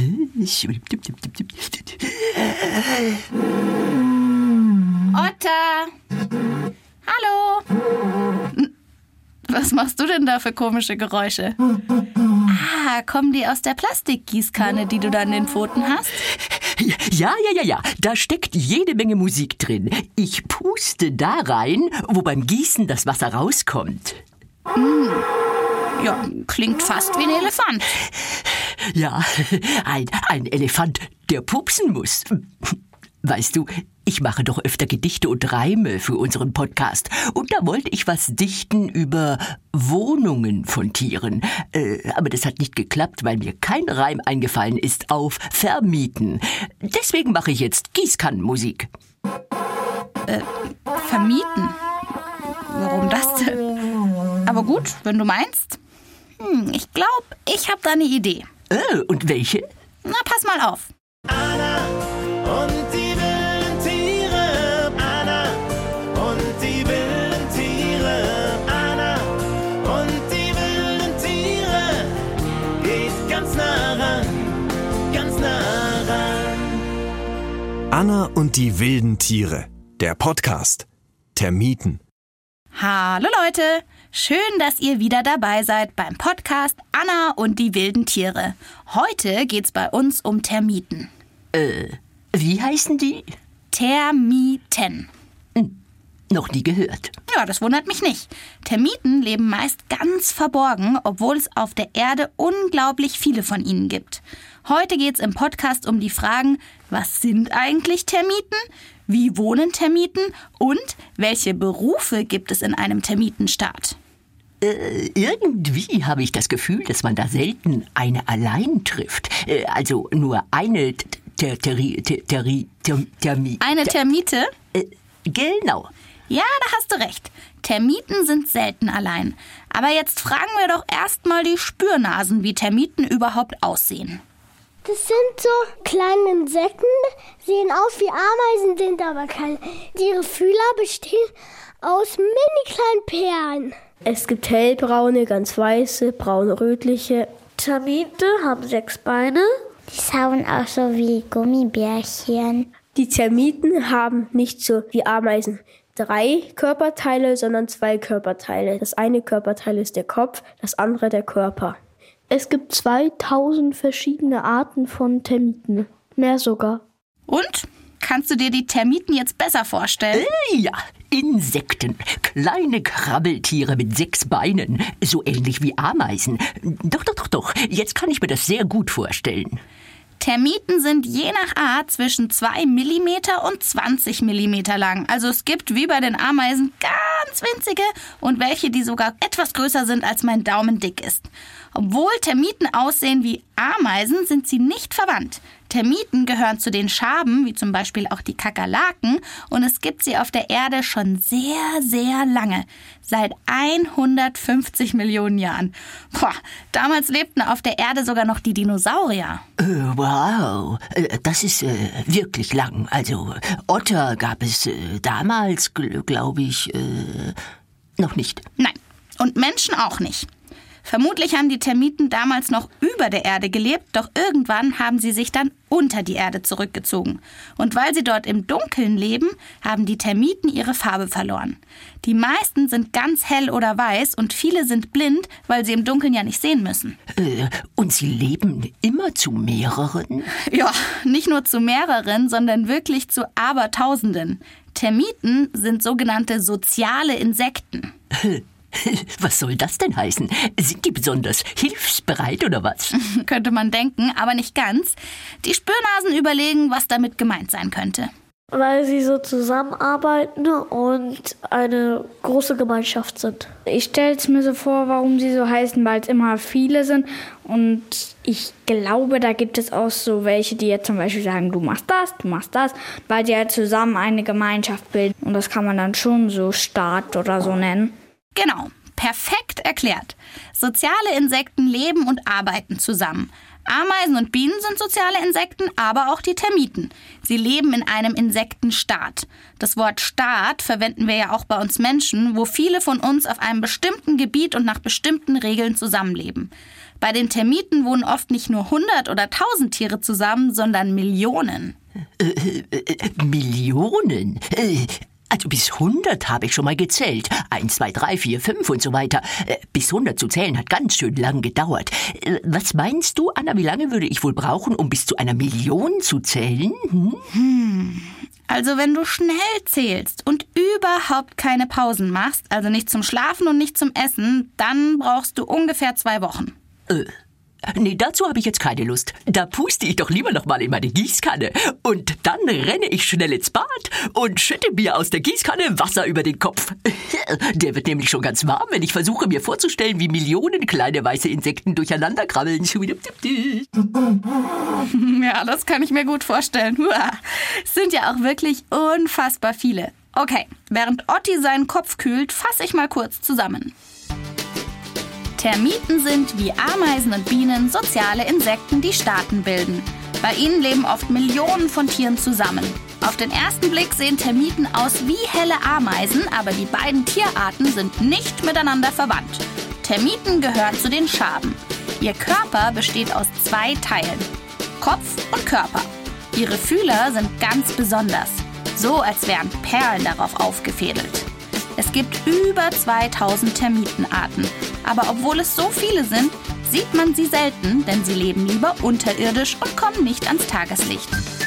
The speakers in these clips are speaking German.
Otter! Hallo! Was machst du denn da für komische Geräusche? Kommen die aus der Plastikgießkanne, die du da an den Pfoten hast? Ja. Da steckt jede Menge Musik drin. Ich puste da rein, wo beim Gießen das Wasser rauskommt. Ja, klingt fast wie ein Elefant. Ja, ein Elefant, der pupsen muss. Weißt du, ich mache doch öfter Gedichte und Reime für unseren Podcast. Und da wollte ich was dichten über Wohnungen von Tieren. Aber das hat nicht geklappt, weil mir kein Reim eingefallen ist auf vermieten. Deswegen mache ich jetzt Gießkannenmusik. Vermieten? Warum das denn? Aber gut, wenn du meinst. Ich glaube, ich habe da eine Idee. Und welche? Na, pass mal auf. Anna und die wilden Tiere. Anna und die wilden Tiere. Anna und die wilden Tiere. Geht ganz nah ran, ganz nah ran. Anna und die wilden Tiere. Der Podcast. Termiten. Hallo Leute, schön, dass ihr wieder dabei seid beim Podcast Anna und die wilden Tiere. Heute geht's bei uns um Termiten. Wie heißen die? Termiten. Noch nie gehört. Ja, das wundert mich nicht. Termiten leben meist ganz verborgen, obwohl es auf der Erde unglaublich viele von ihnen gibt. Heute geht's im Podcast um die Fragen, was sind eigentlich Termiten? Wie wohnen Termiten? Und welche Berufe gibt es in einem Termitenstaat? Irgendwie habe ich das Gefühl, dass man da selten eine allein trifft. Also nur eine Eine Termite? Genau. Ja, da hast du recht. Termiten sind selten allein. Aber jetzt fragen wir doch erstmal die Spürnasen, wie Termiten überhaupt aussehen. Das sind so kleine Insekten, sehen aus wie Ameisen, sind aber keine. Ihre Fühler bestehen aus mini kleinen Perlen. Es gibt hellbraune, ganz weiße, braun-rötliche. Termite haben 6 Beine. Die schauen auch so wie Gummibärchen. Die Termiten haben nicht so wie Ameisen 3 Körperteile, sondern 2 Körperteile. Das eine Körperteil ist der Kopf, das andere der Körper. Es gibt 2000 verschiedene Arten von Termiten. Mehr sogar. Und? Kannst du dir die Termiten jetzt besser vorstellen? Ja, Insekten. Kleine Krabbeltiere mit 6 Beinen. So ähnlich wie Ameisen. Doch. Jetzt kann ich mir das sehr gut vorstellen. Termiten sind je nach Art zwischen 2 mm und 20 mm lang. Also es gibt wie bei den Ameisen ganz winzige und welche, die sogar etwas größer sind, als mein Daumen dick ist. Obwohl Termiten aussehen wie Ameisen, sind sie nicht verwandt. Termiten gehören zu den Schaben, wie zum Beispiel auch die Kakerlaken, und es gibt sie auf der Erde schon sehr, sehr lange. Seit 150 Millionen Jahren. Damals lebten auf der Erde sogar noch die Dinosaurier. Wow, das ist wirklich lang. Also Otter gab es damals, glaube ich, noch nicht. Nein, und Menschen auch nicht. Vermutlich haben die Termiten damals noch über der Erde gelebt, doch irgendwann haben sie sich dann unter die Erde zurückgezogen. Und weil sie dort im Dunkeln leben, haben die Termiten ihre Farbe verloren. Die meisten sind ganz hell oder weiß und viele sind blind, weil sie im Dunkeln ja nicht sehen müssen. Und sie leben immer zu mehreren? Ja, nicht nur zu mehreren, sondern wirklich zu Abertausenden. Termiten sind sogenannte soziale Insekten. Was soll das denn heißen? Sind die besonders hilfsbereit oder was? Könnte man denken, aber nicht ganz. Die Spürnasen überlegen, was damit gemeint sein könnte. Weil sie so zusammenarbeiten und eine große Gemeinschaft sind. Ich stelle es mir so vor, warum sie so heißen, weil es immer viele sind. Und ich glaube, da gibt es auch so welche, die jetzt zum Beispiel sagen, du machst das, weil sie halt zusammen eine Gemeinschaft bilden. Und das kann man dann schon so Staat oder so nennen. Genau, perfekt erklärt. Soziale Insekten leben und arbeiten zusammen. Ameisen und Bienen sind soziale Insekten, aber auch die Termiten. Sie leben in einem Insektenstaat. Das Wort Staat verwenden wir ja auch bei uns Menschen, wo viele von uns auf einem bestimmten Gebiet und nach bestimmten Regeln zusammenleben. Bei den Termiten wohnen oft nicht nur 100 oder 1000 Tiere zusammen, sondern Millionen. Millionen? Also bis 100 habe ich schon mal gezählt. 1, 2, 3, 4, 5 und so weiter. Bis 100 zu zählen hat ganz schön lang gedauert. Was meinst du, Anna, wie lange würde ich wohl brauchen, um bis zu 1 Million zu zählen? Also wenn du schnell zählst und überhaupt keine Pausen machst, also nicht zum Schlafen und nicht zum Essen, dann brauchst du ungefähr 2 Wochen. Nee, dazu habe ich jetzt keine Lust. Da puste ich doch lieber noch mal in meine Gießkanne. Und dann renne ich schnell ins Bad und schütte mir aus der Gießkanne Wasser über den Kopf. Der wird nämlich schon ganz warm, wenn ich versuche, mir vorzustellen, wie Millionen kleine weiße Insekten durcheinander krabbeln. Ja, das kann ich mir gut vorstellen. Es sind ja auch wirklich unfassbar viele. Okay, während Otti seinen Kopf kühlt, fasse ich mal kurz zusammen. Termiten sind wie Ameisen und Bienen soziale Insekten, die Staaten bilden. Bei ihnen leben oft Millionen von Tieren zusammen. Auf den ersten Blick sehen Termiten aus wie helle Ameisen, aber die beiden Tierarten sind nicht miteinander verwandt. Termiten gehören zu den Schaben. Ihr Körper besteht aus 2 Teilen: Kopf und Körper. Ihre Fühler sind ganz besonders, so als wären Perlen darauf aufgefädelt. Es gibt über 2000 Termitenarten, aber obwohl es so viele sind, sieht man sie selten, denn sie leben lieber unterirdisch und kommen nicht ans Tageslicht.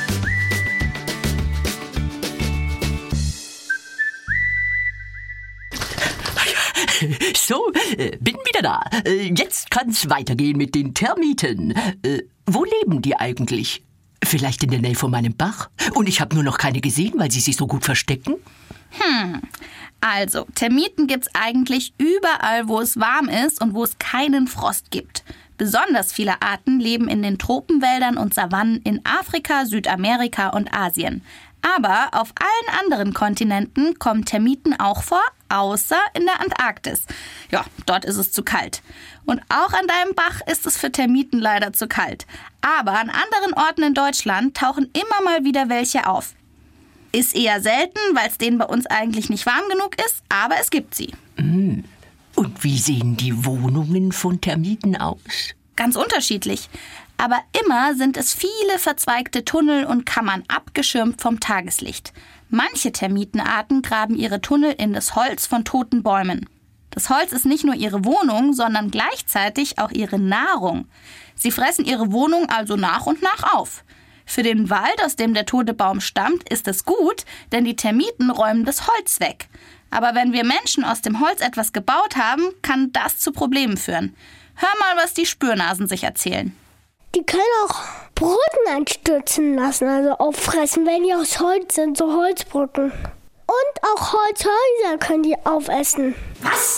So, bin wieder da. Jetzt kann's weitergehen mit den Termiten. Wo leben die eigentlich? Vielleicht in der Nähe von meinem Bach? Und ich habe nur noch keine gesehen, weil sie sich so gut verstecken? Also, Termiten gibt's eigentlich überall, wo es warm ist und wo es keinen Frost gibt. Besonders viele Arten leben in den Tropenwäldern und Savannen in Afrika, Südamerika und Asien. Aber auf allen anderen Kontinenten kommen Termiten auch vor, außer in der Antarktis. Ja, dort ist es zu kalt. Und auch an deinem Bach ist es für Termiten leider zu kalt. Aber an anderen Orten in Deutschland tauchen immer mal wieder welche auf. Ist eher selten, weil es denen bei uns eigentlich nicht warm genug ist, aber es gibt sie. Und wie sehen die Wohnungen von Termiten aus? Ganz unterschiedlich. Aber immer sind es viele verzweigte Tunnel und Kammern, abgeschirmt vom Tageslicht. Manche Termitenarten graben ihre Tunnel in das Holz von toten Bäumen. Das Holz ist nicht nur ihre Wohnung, sondern gleichzeitig auch ihre Nahrung. Sie fressen ihre Wohnung also nach und nach auf. Für den Wald, aus dem der tote Baum stammt, ist es gut, denn die Termiten räumen das Holz weg. Aber wenn wir Menschen aus dem Holz etwas gebaut haben, kann das zu Problemen führen. Hör mal, was die Spürnasen sich erzählen. Die können auch Brücken einstürzen lassen, also auffressen, wenn die aus Holz sind, so Holzbrücken. Und auch Holzhäuser können die aufessen. Was?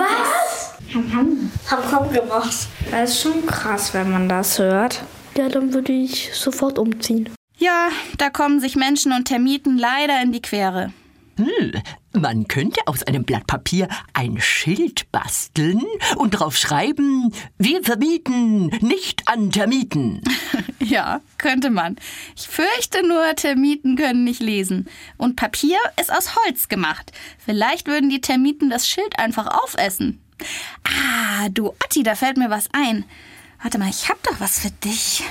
Haben gemacht. Das ist schon krass, wenn man das hört. Ja, dann würde ich sofort umziehen. Ja, da kommen sich Menschen und Termiten leider in die Quere. Man könnte aus einem Blatt Papier ein Schild basteln und drauf schreiben: Wir vermieten nicht an Termiten. Ja, könnte man. Ich fürchte nur, Termiten können nicht lesen. Und Papier ist aus Holz gemacht. Vielleicht würden die Termiten das Schild einfach aufessen. Ah, du Otti, da fällt mir was ein. Warte mal, ich hab doch was für dich.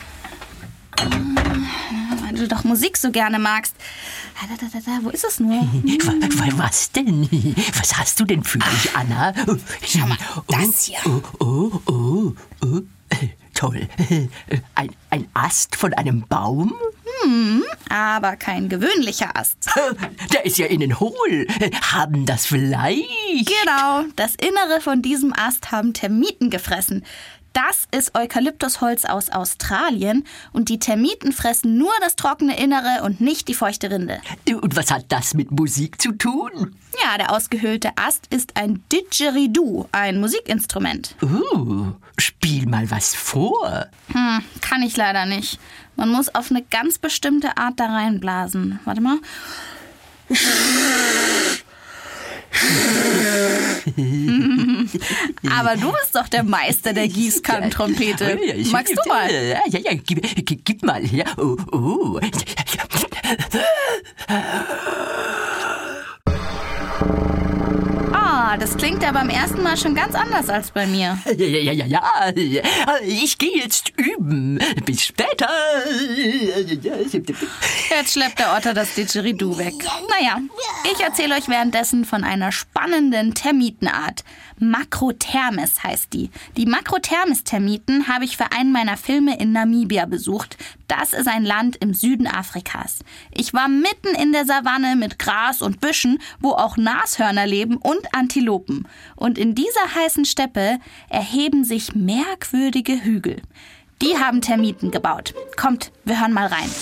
Weil du doch Musik so gerne magst. Wo ist es nur? Was denn? Was hast du denn für mich, Anna? Schau mal, das hier. Toll. Ein Ast von einem Baum? Aber kein gewöhnlicher Ast. Der ist ja innen hohl. Haben das vielleicht? Genau, das Innere von diesem Ast haben Termiten gefressen. Das ist Eukalyptusholz aus Australien und die Termiten fressen nur das trockene Innere und nicht die feuchte Rinde. Und was hat das mit Musik zu tun? Ja, der ausgehöhlte Ast ist ein Didgeridoo, ein Musikinstrument. Spiel mal was vor. Kann ich leider nicht. Man muss auf eine ganz bestimmte Art da reinblasen. Warte mal. Aber du bist doch der Meister der Gießkannentrompete. Magst du mal? Ja, gib mal her. Oh, das klingt ja beim ersten Mal schon ganz anders als bei mir. Ja. Ich gehe jetzt üben. Bis später. Jetzt schleppt der Otter das Didgeridoo weg. Naja, ich erzähle euch währenddessen von einer spannenden Termitenart. Macrothermes heißt die. Die Macrothermes-Termiten habe ich für einen meiner Filme in Namibia besucht. Das ist ein Land im Süden Afrikas. Ich war mitten in der Savanne mit Gras und Büschen, wo auch Nashörner leben und Antilopen. Und in dieser heißen Steppe erheben sich merkwürdige Hügel. Die haben Termiten gebaut. Kommt, wir hören mal rein.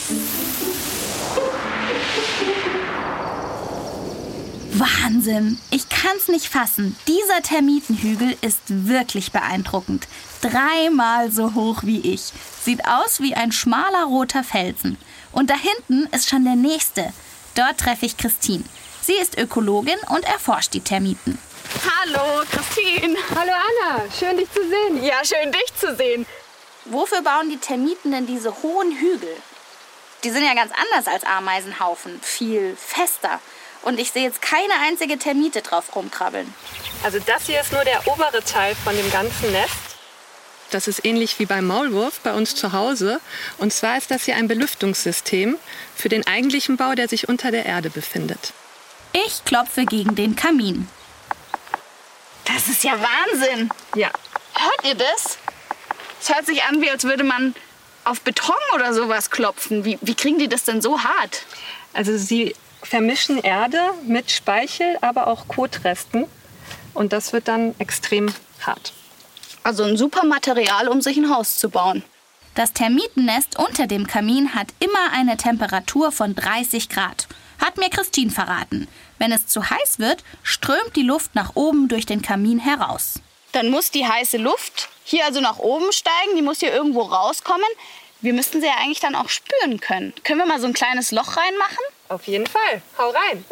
Wahnsinn! Ich kann's nicht fassen. Dieser Termitenhügel ist wirklich beeindruckend. 3-mal so hoch wie ich. Sieht aus wie ein schmaler roter Felsen. Und da hinten ist schon der nächste. Dort treffe ich Christine. Sie ist Ökologin und erforscht die Termiten. Hallo, Christine. Hallo, Anna. Schön, dich zu sehen. Ja, schön, dich zu sehen. Wofür bauen die Termiten denn diese hohen Hügel? Die sind ja ganz anders als Ameisenhaufen. Viel fester. Und ich sehe jetzt keine einzige Termite drauf rumkrabbeln. Also das hier ist nur der obere Teil von dem ganzen Nest. Das ist ähnlich wie beim Maulwurf bei uns zu Hause. Und zwar ist das hier ein Belüftungssystem für den eigentlichen Bau, der sich unter der Erde befindet. Ich klopfe gegen den Kamin. Das ist ja Wahnsinn. Ja. Hört ihr das? Es hört sich an, wie als würde man auf Beton oder sowas klopfen. Wie kriegen die das denn so hart? Also sie vermischen Erde mit Speichel, aber auch Kotresten. Und das wird dann extrem hart. Also ein super Material, um sich ein Haus zu bauen. Das Termitennest unter dem Kamin hat immer eine Temperatur von 30 Grad. Hat mir Christine verraten. Wenn es zu heiß wird, strömt die Luft nach oben durch den Kamin heraus. Dann muss die heiße Luft hier also nach oben steigen, die muss hier irgendwo rauskommen. Wir müssten sie ja eigentlich dann auch spüren können. Können wir mal so ein kleines Loch reinmachen? Auf jeden Fall. Hau rein.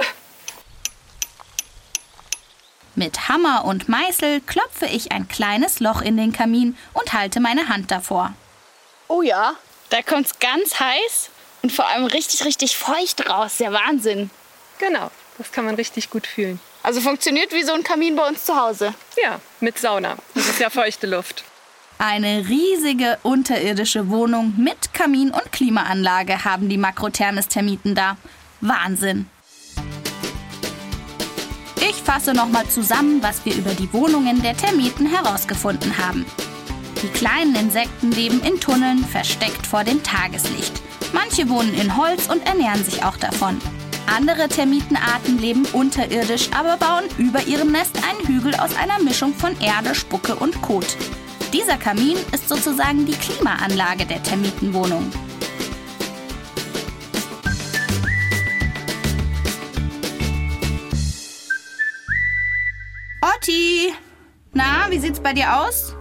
Mit Hammer und Meißel klopfe ich ein kleines Loch in den Kamin und halte meine Hand davor. Oh ja, da kommt's ganz heiß und vor allem richtig, richtig feucht raus. Der Wahnsinn. Genau, das kann man richtig gut fühlen. Also funktioniert wie so ein Kamin bei uns zu Hause. Ja, mit Sauna. Das ist ja feuchte Luft. Eine riesige unterirdische Wohnung mit Kamin und Klimaanlage haben die Macrothermes-Termiten da. Wahnsinn! Ich fasse nochmal zusammen, was wir über die Wohnungen der Termiten herausgefunden haben. Die kleinen Insekten leben in Tunneln, versteckt vor dem Tageslicht. Manche wohnen in Holz und ernähren sich auch davon. Andere Termitenarten leben unterirdisch, aber bauen über ihrem Nest einen Hügel aus einer Mischung von Erde, Spucke und Kot. Dieser Kamin ist sozusagen die Klimaanlage der Termitenwohnung. Otti! Na, wie sieht's bei dir aus?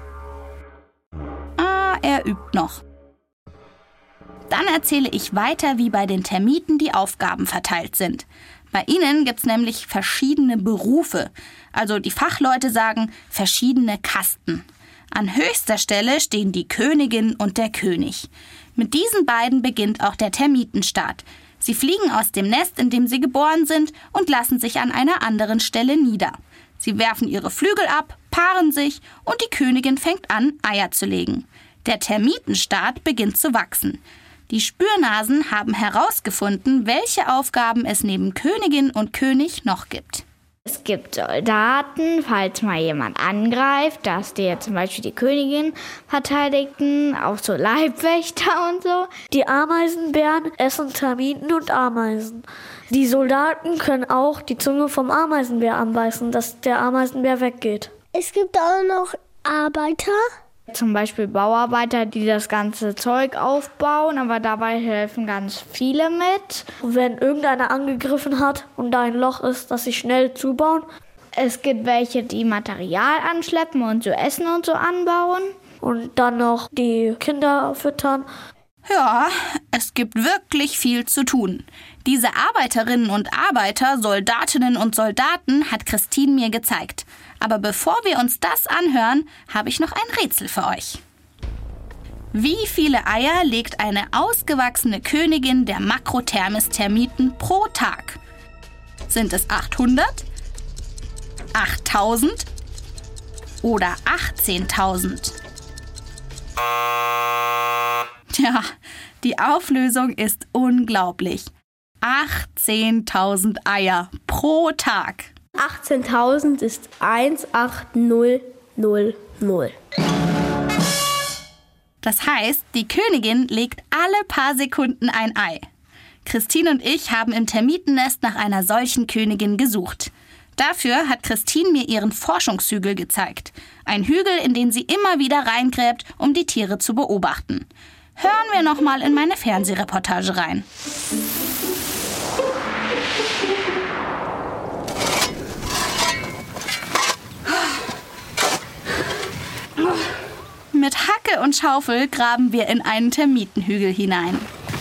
Ah, er übt noch. Dann erzähle ich weiter, wie bei den Termiten die Aufgaben verteilt sind. Bei ihnen gibt's nämlich verschiedene Berufe. Also die Fachleute sagen verschiedene Kasten. An höchster Stelle stehen die Königin und der König. Mit diesen beiden beginnt auch der Termitenstart. Sie fliegen aus dem Nest, in dem sie geboren sind, und lassen sich an einer anderen Stelle nieder. Sie werfen ihre Flügel ab, paaren sich und die Königin fängt an, Eier zu legen. Der Termitenstaat beginnt zu wachsen. Die Spürnasen haben herausgefunden, welche Aufgaben es neben Königin und König noch gibt. Es gibt Soldaten, falls mal jemand angreift, dass die jetzt zum Beispiel die Königin verteidigten, auch so Leibwächter und so. Die Ameisenbären essen Termiten und Ameisen. Die Soldaten können auch die Zunge vom Ameisenbär anbeißen, dass der Ameisenbär weggeht. Es gibt auch noch Arbeiter. Zum Beispiel Bauarbeiter, die das ganze Zeug aufbauen, aber dabei helfen ganz viele mit. Und wenn irgendeiner angegriffen hat und da ein Loch ist, dass sie schnell zubauen. Es gibt welche, die Material anschleppen und so Essen und so anbauen. Und dann noch die Kinder füttern. Ja, es gibt wirklich viel zu tun. Diese Arbeiterinnen und Arbeiter, Soldatinnen und Soldaten hat Christine mir gezeigt. Aber bevor wir uns das anhören, habe ich noch ein Rätsel für euch. Wie viele Eier legt eine ausgewachsene Königin der Macrothermes-Termiten pro Tag? Sind es 800, 8.000 oder 18.000? Tja, die Auflösung ist unglaublich. 18.000 Eier pro Tag. 18.000 ist 18000. Das heißt, die Königin legt alle paar Sekunden ein Ei. Christine und ich haben im Termitennest nach einer solchen Königin gesucht. Dafür hat Christine mir ihren Forschungshügel gezeigt. Ein Hügel, in den sie immer wieder reingräbt, um die Tiere zu beobachten. Hören wir noch mal in meine Fernsehreportage rein. Mit Hacke und Schaufel graben wir in einen Termitenhügel hinein.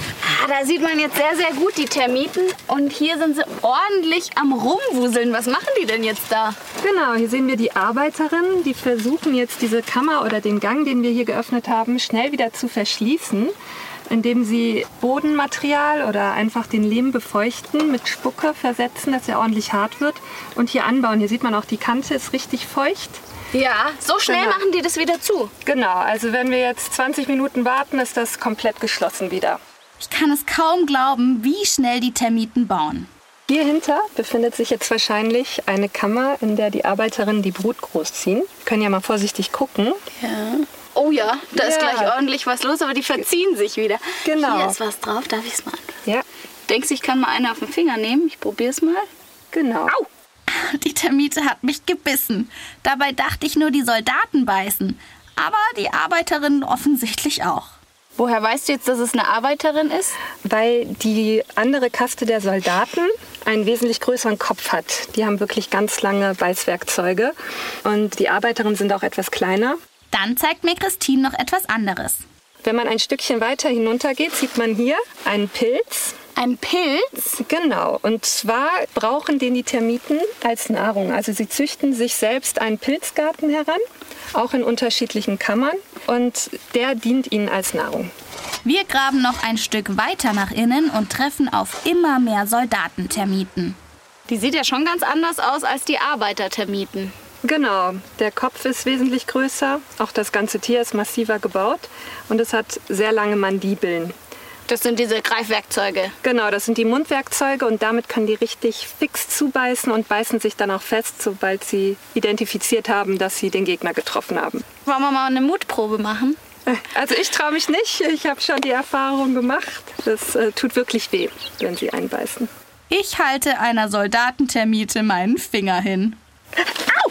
Da sieht man jetzt sehr, sehr gut die Termiten. Und hier sind sie ordentlich am Rumwuseln. Was machen die denn jetzt da? Genau, hier sehen wir die Arbeiterinnen, die versuchen jetzt diese Kammer oder den Gang, den wir hier geöffnet haben, schnell wieder zu verschließen, indem sie Bodenmaterial oder einfach den Lehm befeuchten, mit Spucke versetzen, dass er ordentlich hart wird und hier anbauen. Hier sieht man auch, die Kante ist richtig feucht. Ja, so schnell machen die das wieder zu. Genau, also wenn wir jetzt 20 Minuten warten, ist das komplett geschlossen wieder. Ich kann es kaum glauben, wie schnell die Termiten bauen. Hier hinter befindet sich jetzt wahrscheinlich eine Kammer, in der die Arbeiterinnen die Brut großziehen. Wir können ja mal vorsichtig gucken. Ja. Oh ja, da ist gleich ordentlich was los, aber die verziehen sich wieder. Genau. Hier ist was drauf, darf ich es mal anfassen? Ja. Denkst du, ich kann mal eine auf den Finger nehmen? Ich probiere es mal. Genau. Au! Die Termite hat mich gebissen. Dabei dachte ich nur, die Soldaten beißen. Aber die Arbeiterinnen offensichtlich auch. Woher weißt du jetzt, dass es eine Arbeiterin ist? Weil die andere Kaste der Soldaten einen wesentlich größeren Kopf hat. Die haben wirklich ganz lange Beißwerkzeuge. Und die Arbeiterinnen sind auch etwas kleiner. Dann zeigt mir Christine noch etwas anderes. Wenn man ein Stückchen weiter hinunter geht, sieht man hier einen Pilz. Ein Pilz? Genau. Und zwar brauchen den die Termiten als Nahrung. Also sie züchten sich selbst einen Pilzgarten heran, auch in unterschiedlichen Kammern. Und der dient ihnen als Nahrung. Wir graben noch ein Stück weiter nach innen und treffen auf immer mehr Soldatentermiten. Die sieht ja schon ganz anders aus als die Arbeitertermiten. Genau, der Kopf ist wesentlich größer, auch das ganze Tier ist massiver gebaut und es hat sehr lange Mandibeln. Das sind diese Greifwerkzeuge. Genau, das sind die Mundwerkzeuge und damit können die richtig fix zubeißen und beißen sich dann auch fest, sobald sie identifiziert haben, dass sie den Gegner getroffen haben. Wollen wir mal eine Mutprobe machen? Also ich traue mich nicht, ich habe schon die Erfahrung gemacht. Das tut wirklich weh, wenn sie einbeißen. Ich halte einer Soldatentermite meinen Finger hin. Au!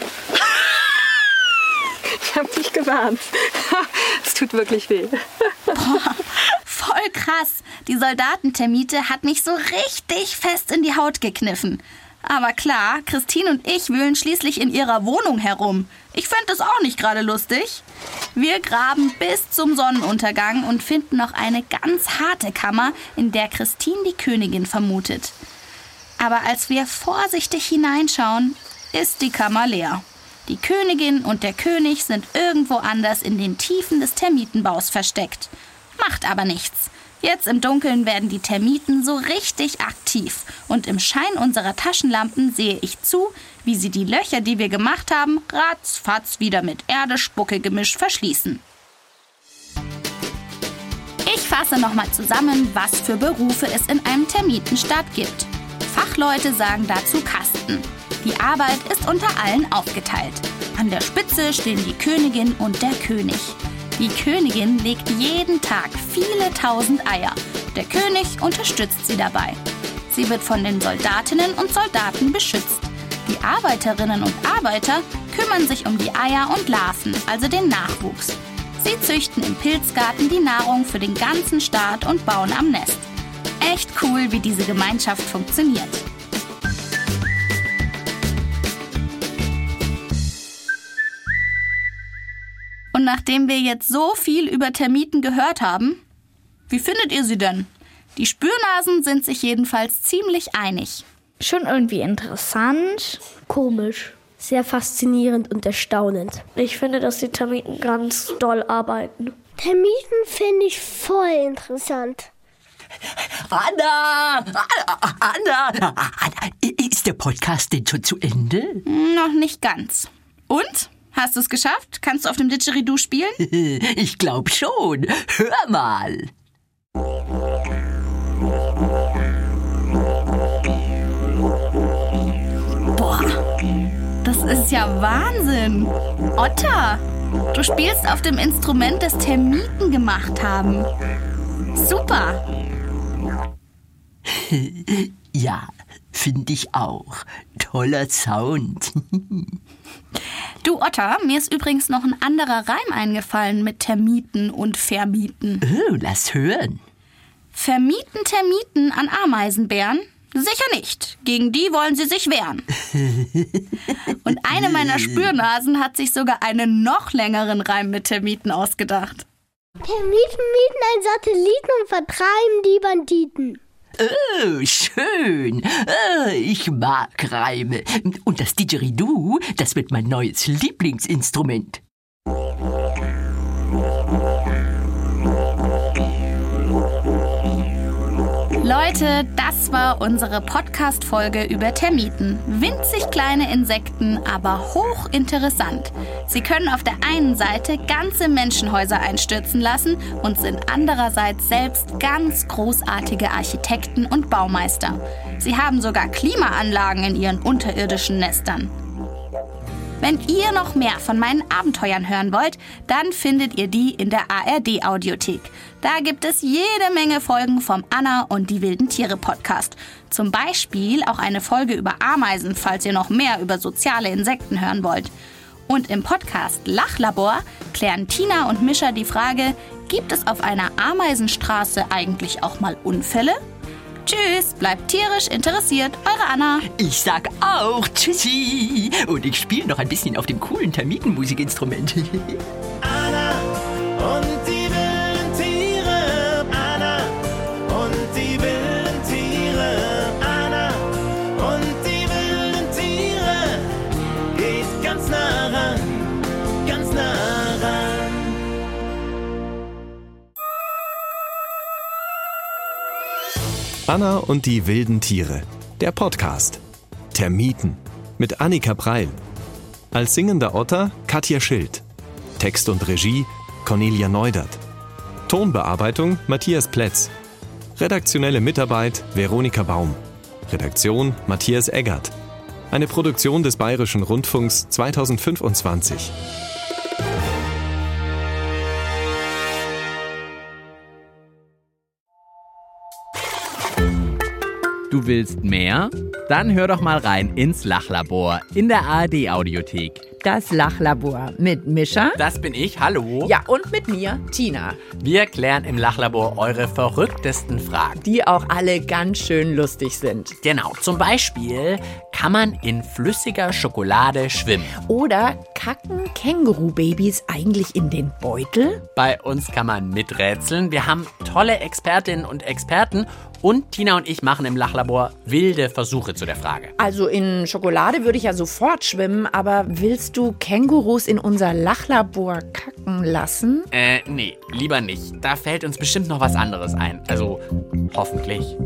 Ich habe dich gewarnt. Es tut wirklich weh. Boah, voll krass. Die Soldatentermite hat mich so richtig fest in die Haut gekniffen. Aber klar, Christine und ich wühlen schließlich in ihrer Wohnung herum. Ich fände das auch nicht gerade lustig. Wir graben bis zum Sonnenuntergang und finden noch eine ganz harte Kammer, in der Christine die Königin vermutet. Aber als wir vorsichtig hineinschauen, ist die Kammer leer. Die Königin und der König sind irgendwo anders in den Tiefen des Termitenbaus versteckt. Macht aber nichts. Jetzt im Dunkeln werden die Termiten so richtig aktiv. Und im Schein unserer Taschenlampen sehe ich zu, wie sie die Löcher, die wir gemacht haben, ratzfatz wieder mit Erde-Spucke-Gemisch verschließen. Ich fasse nochmal zusammen, was für Berufe es in einem Termitenstaat gibt. Fachleute sagen dazu Kasten. Die Arbeit ist unter allen aufgeteilt. An der Spitze stehen die Königin und der König. Die Königin legt jeden Tag viele tausend Eier. Der König unterstützt sie dabei. Sie wird von den Soldatinnen und Soldaten beschützt. Die Arbeiterinnen und Arbeiter kümmern sich um die Eier und Larven, also den Nachwuchs. Sie züchten im Pilzgarten die Nahrung für den ganzen Staat und bauen am Nest. Echt cool, wie diese Gemeinschaft funktioniert. Und nachdem wir jetzt so viel über Termiten gehört haben, wie findet ihr sie denn? Die Spürnasen sind sich jedenfalls ziemlich einig. Schon irgendwie interessant. Komisch. Sehr faszinierend und erstaunend. Ich finde, dass die Termiten ganz doll arbeiten. Termiten finde ich voll interessant. Anna, ist der Podcast denn schon zu Ende? Noch nicht ganz. Und? Hast du es geschafft? Kannst du auf dem Didgeridoo spielen? Ich glaube schon. Hör mal. Boah, das ist ja Wahnsinn. Otter, du spielst auf dem Instrument, das Termiten gemacht haben. Super. Ja, finde ich auch. Toller Sound. Du Otter, mir ist übrigens noch ein anderer Reim eingefallen mit Termiten und Vermieten. Oh, lass hören. Vermieten Termiten an Ameisenbären? Sicher nicht. Gegen die wollen sie sich wehren. Und eine meiner Spürnasen hat sich sogar einen noch längeren Reim mit Termiten ausgedacht. Termiten mieten ein Satelliten und vertreiben die Banditen. Oh, schön. Oh, ich mag Reime. Und das Didgeridoo, das wird mein neues Lieblingsinstrument. Leute, das war unsere Podcast-Folge über Termiten. Winzig kleine Insekten, aber hochinteressant. Sie können auf der einen Seite ganze Menschenhäuser einstürzen lassen und sind andererseits selbst ganz großartige Architekten und Baumeister. Sie haben sogar Klimaanlagen in ihren unterirdischen Nestern. Wenn ihr noch mehr von meinen Abenteuern hören wollt, dann findet ihr die in der ARD-Audiothek. Da gibt es jede Menge Folgen vom Anna und die wilden Tiere Podcast. Zum Beispiel auch eine Folge über Ameisen, falls ihr noch mehr über soziale Insekten hören wollt. Und im Podcast Lachlabor klären Tina und Mischa die Frage, gibt es auf einer Ameisenstraße eigentlich auch mal Unfälle? Tschüss, bleibt tierisch interessiert, eure Anna. Ich sag auch Tschüssi. Und ich spiele noch ein bisschen auf dem coolen Termitenmusikinstrument. Anna und die wilden Tiere. Anna und die wilden Tiere. Anna und die wilden Tiere. Geht ganz nah ran, ganz nah ran. Anna und die wilden Tiere. Der Podcast. Termiten. Mit Annika Preil. Als singender Otter Katja Schild. Text und Regie Cornelia Neudert. Tonbearbeitung Matthias Plätz. Redaktionelle Mitarbeit Veronika Baum. Redaktion Matthias Eggert. Eine Produktion des Bayerischen Rundfunks 2025. Du willst mehr? Dann hör doch mal rein ins Lachlabor in der ARD-Audiothek. Das Lachlabor mit Mischa. Das bin ich, hallo. Ja, und mit mir, Tina. Wir klären im Lachlabor eure verrücktesten Fragen. Die auch alle ganz schön lustig sind. Genau, zum Beispiel, kann man in flüssiger Schokolade schwimmen? Oder kacken Kängurubabys eigentlich in den Beutel? Bei uns kann man miträtseln. Wir haben tolle Expertinnen und Experten. Und Tina und ich machen im Lachlabor wilde Versuche zu der Frage. Also in Schokolade würde ich ja sofort schwimmen, aber willst du Kängurus in unser Lachlabor kacken lassen? Nee, lieber nicht. Da fällt uns bestimmt noch was anderes ein. Also, hoffentlich.